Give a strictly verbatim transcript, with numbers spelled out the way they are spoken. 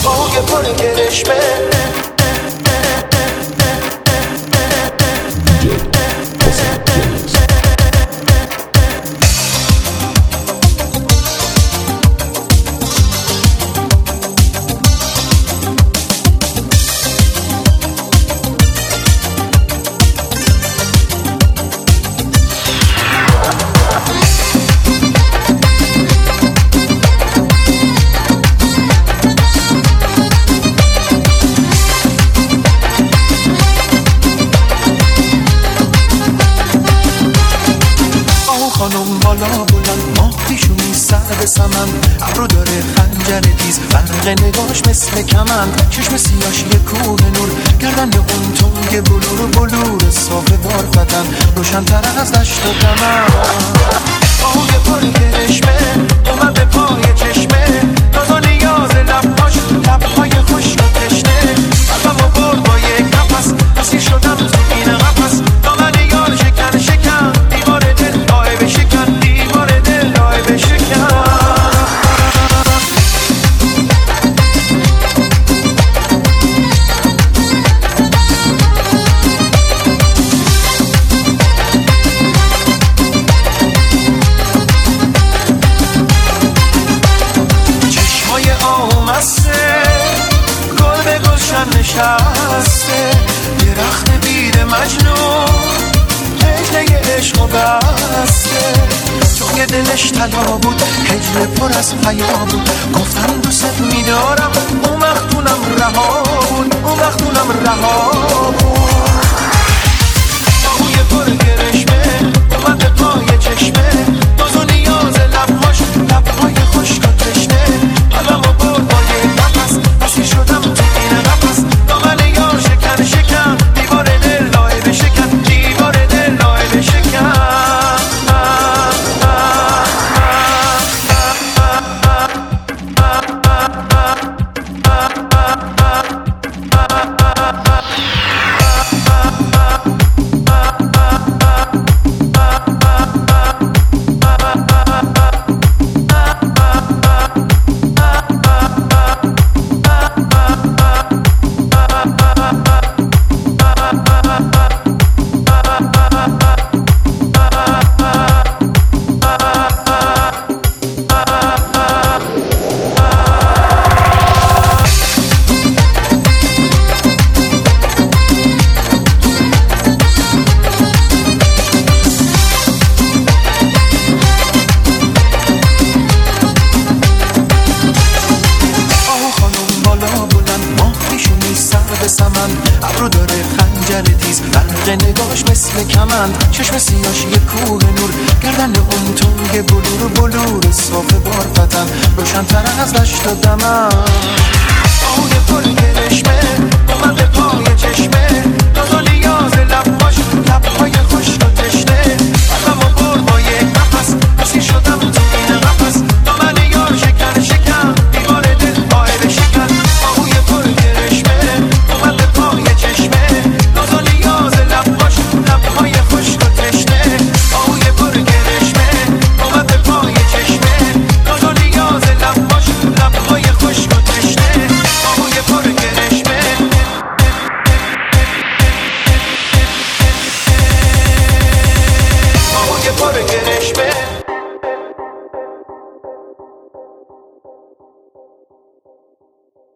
پای پر کرشمه خانم بالا بلند ماه پیشونی سر به سمن ابرو داره خنجر تیز برق نگاش مثل کمند چشم سیاش یه کوه نور گردن اون تنگ بلور بلور صاف بارفتن روشن تر از دشت و دمن پای پر کرشمه اومد به پای چشمه ناز و نیاز لبهاش لبهای خشک و تشنه قلبمو برد با یک نفس اسیر شدم تو این قفس دامن یار شکن شکن دیوار دل لای بشکن دیوار دل لای بشکن چشمای آمسته گل به گلشن نشسته درخت بید مجنون هجله عشق و بسته چون یه دلش طلا بود هجله پر از حیا بود گفتم دوست میدارم اون وقتونم رها بود اون وقتونم رها بود پای پر کرشمه اومد به پای چشمه ناز و نیاز لبهاش لبهای خشک و تشنه قلبمو برد با یک نفس اسیر شدم تو این قفس دامن یار شکن شکن دیوار دل لای بشکن دیوار دل لای بشکن ابرو داره خنجر تیز برق نگاش مثل کمند چشم سیاش یه کوه نور گردن اون تنگ بلور بلور صاف بارفتن روشن تر از دشت و دمن پای پر کرشمه اومد به پای چشمه